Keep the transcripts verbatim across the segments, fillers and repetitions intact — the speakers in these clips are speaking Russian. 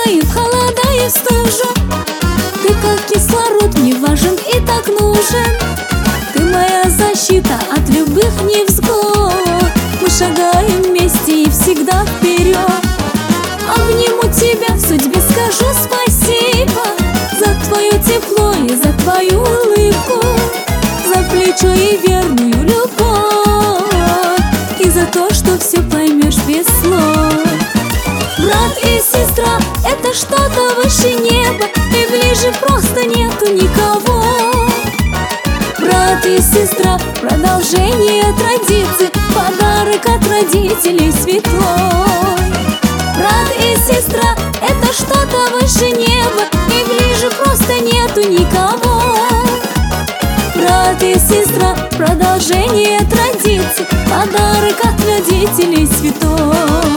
и в холода, и в стужу. Ты как кислород мне важен и так нужен. Ты моя защита от любых невзгод. Мы шагаем вместе и всегда вперед. Обниму тебя, в судьбе скажу спасибо за твое тепло и за твою улыбку, за плечо и верную любовь, и за то, что все поймешь без слов. Брат и сестра — это что-то выше неба, и ближе просто нету никого. Брат и сестра — продолжение традиций, подарок от родителей святой. Брат и сестра — это что-то выше неба, и ближе просто нету никого. Брат и сестра — продолжение традиций, подарок от родителей святой.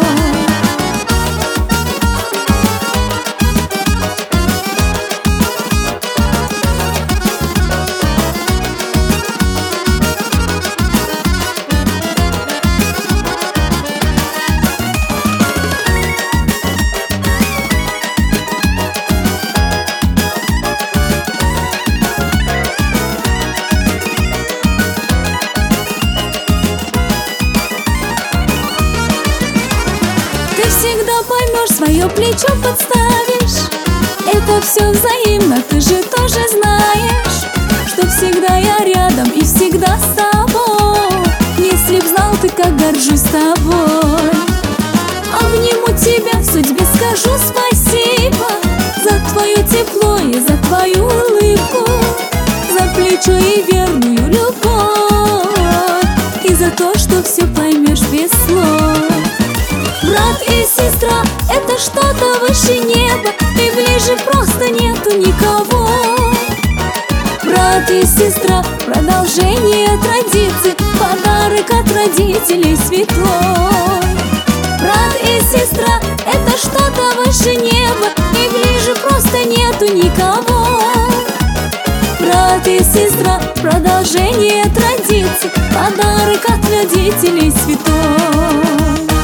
Ты всегда поймешь, свое плечо подставишь. Это все взаимно, ты же тоже знаешь, что всегда я рядом и всегда с тобой. Если б знал ты, как горжусь тобой. Обниму тебя, в судьбе скажу спасибо за твое тепло и за твою улыбку, за плечо и верную любовь, и за то, что все поймешь без слов. Брат и сестра — это что-то выше неба, и ближе просто нету никого. Брат и сестра — продолжение традиций, подарок от родителей святой. Брат и сестра — это что-то выше неба, и ближе просто нету никого. Брат и сестра — продолжение традиций, подарок от родителей святой.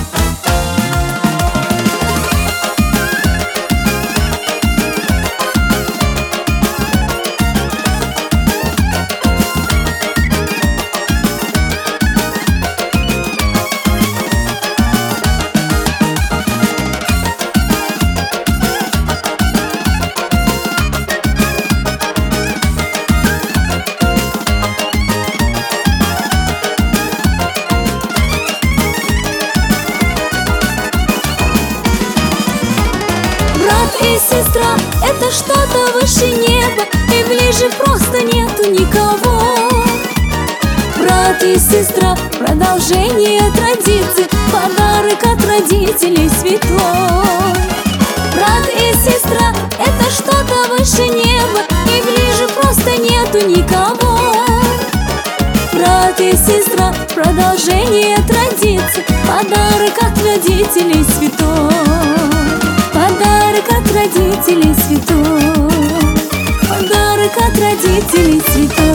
Брат и сестра — это что-то выше неба, и ближе просто нету никого. Брат и сестра — продолжение традиций, подарок от родителей святой. Брат и сестра — это что-то выше неба, и ближе просто нету никого. Брат и сестра — продолжение традиций, подарок от родителей святой. Подарок от родителей святой, подарок от родителей святой.